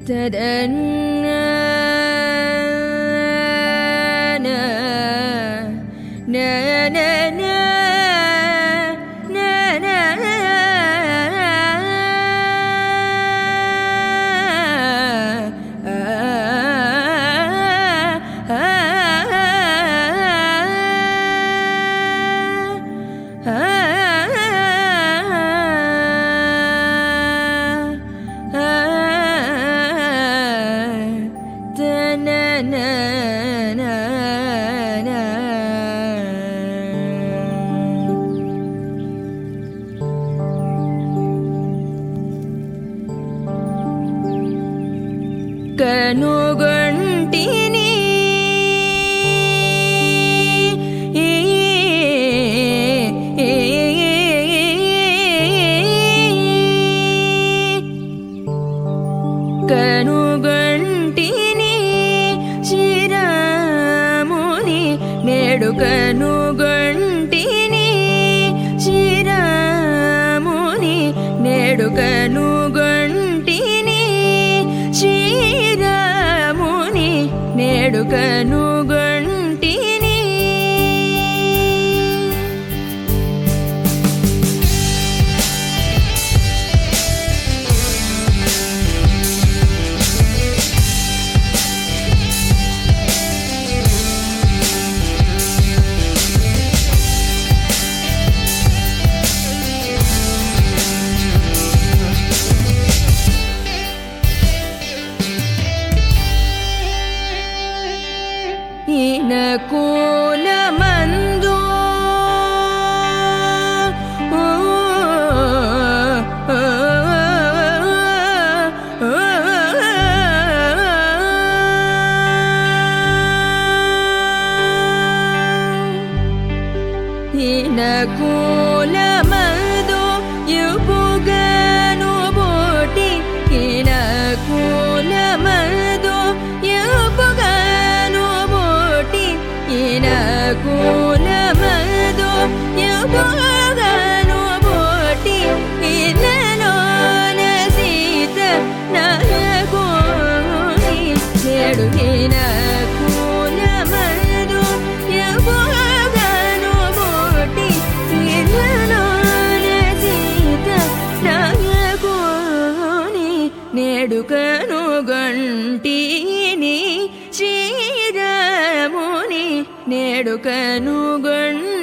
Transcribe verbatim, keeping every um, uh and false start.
కనుగొంటిని కనుగొంటిని శ్రీరాముని నేడు కనుగొంటిని శ్రీరాముని నేడు కనుగొంటిని శ్రీరాముని నేడు కనుగొంటిని కులమందు ఈన కులమందు యుపుగను బోటి ఈన కులమందు యుపుగను బోటి ఈన కులమందు యుపుగను బోటి ఈనలోన సీత నాయకుని నేడు ఈన కులమందు యుపుగను బోటి ఈనలోన సీత నాయకుని నేడు కనుగొంటిని శ్రీరాముని నేడు కనుగొంటిని